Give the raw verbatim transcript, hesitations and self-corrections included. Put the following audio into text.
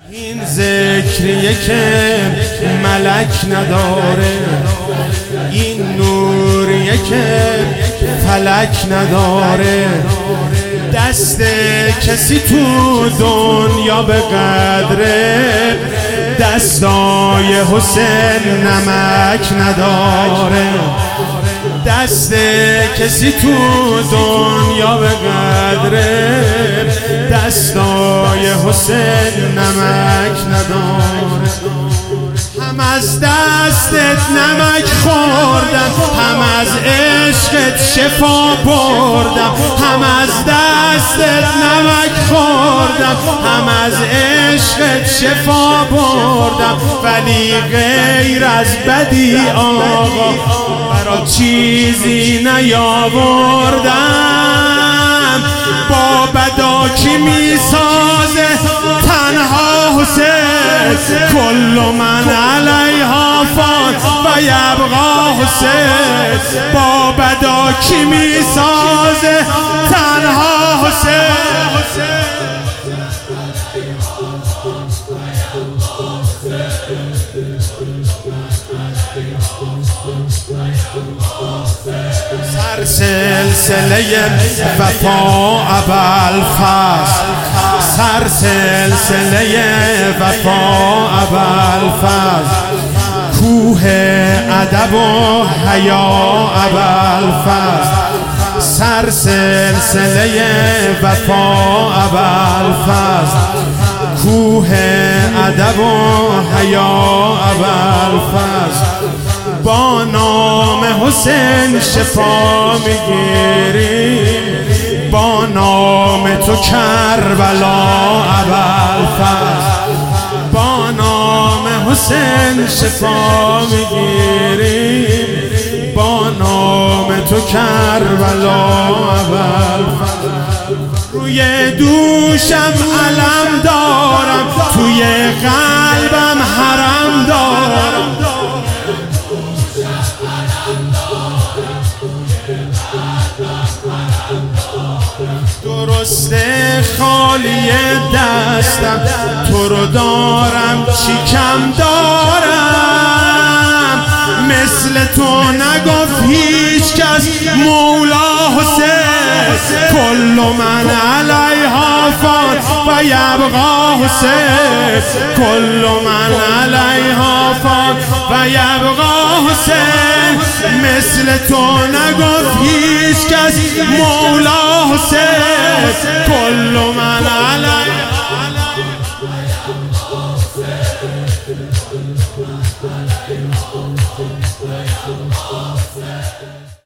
این ذکریه که ملک نداره، این نوریه که فلک نداره، دست کسی تو دنیا به قدره دستای حسین نمک نداره. دست کسی تو دنیا به قدره دستای حسین نمک نداره. هم از دستت نمک خوردم، هم از عشقت شفا بردم. هم از دستت نمک خوردم، هم از عشقت شفا بردم. ولی غیر از بدی آقا برا چیزی نیاوردم. با بدا کی میسازه تنها حسین، کل من علیها فان و یبقا حسین. با بدا کی میسازه تنها حسین. سر سلسله وفا ابوالفضل، سر سلسله وفا ابوالفضل، کوه ادب و حیا ابوالفضل. سر سلسله وفا ابوالفضل، کوه ادب و حیا ابوالفضل. با نام حسین شفا میگیریم، با نام تو کربلا ابوالفضل. با نام حسین شفا میگیریم، با نام تو کربلا ابوالفضل. روی دوشم علم دارم، توی قلبم حرم دارم. درسته خالی دستم، تو رو دارم چی کم دارم. مثل تو نگفت هیچ کس مولا حسین، کل من علیها فان و یبقا حسین. کل من علیها فان و یبقا حسین. مثل تو نگفت هیچ کس مولا حسین، کل من علیها.